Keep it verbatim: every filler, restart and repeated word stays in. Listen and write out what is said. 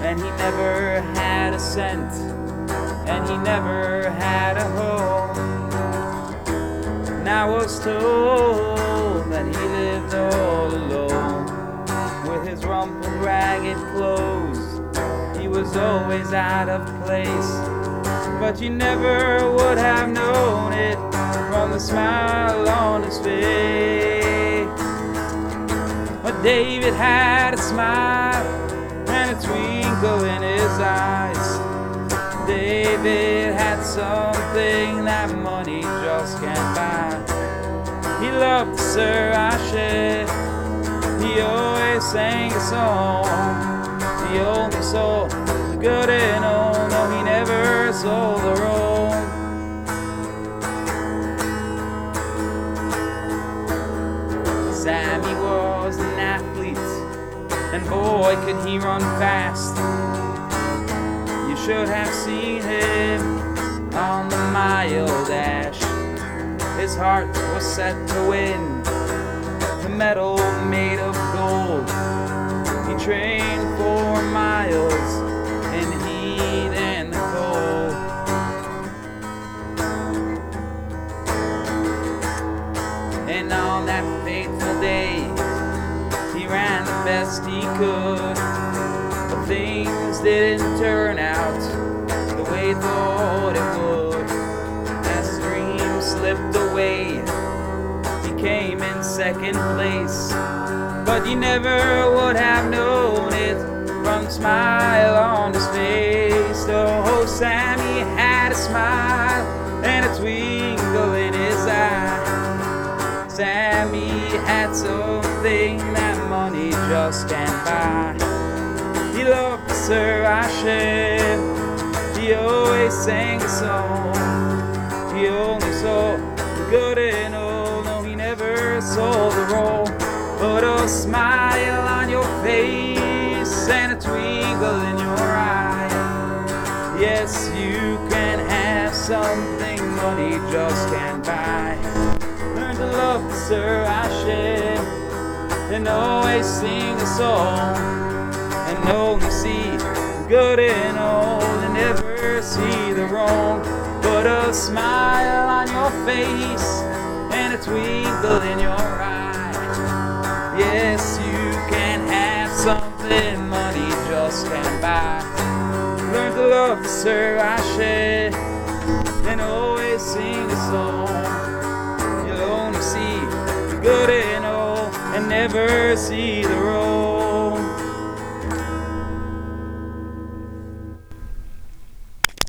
and he never had a cent, and he never had a home. And I was told that he lived all alone, with his rumpled ragged clothes. He was always out of place, but you never would have known it from the smile on his face. But David had a smile and a twinkle in his eyes. David had something that money just can't buy. He loved Sir Asher. He always sang a song. He only saw the good in all. No, he never saw the wrong. Sammy was an athlete, and boy could he run fast. You should have seen him on the mile dash. His heart was set to win the medal made of gold. He trained for miles in the heat and the cold. And on that fateful day, he ran the best he could. But things didn't turn out the way he thought it would. As his dreams slipped away, he came in second place. But you never would have known it from the smile on his face. Oh, Sammy had a smile and a twinkle in his eye. Sammy had something that money just can't buy. He loved Sir Asher. He always sang a song. He only saw the good in all. No, he never saw the wrong. Put a smile on your face and a twinkle in your eye. Yes, you can have something money just can't buy. Learn to love Sir Asher and always sing a song, and only see the good in all and never see the wrong. Put a smile on your face and a twinkle in your eye. Yes, you can have something money just can't buy. Learn to love Sir Asher and always sing a song. You'll only see the good in all and never see the wrong.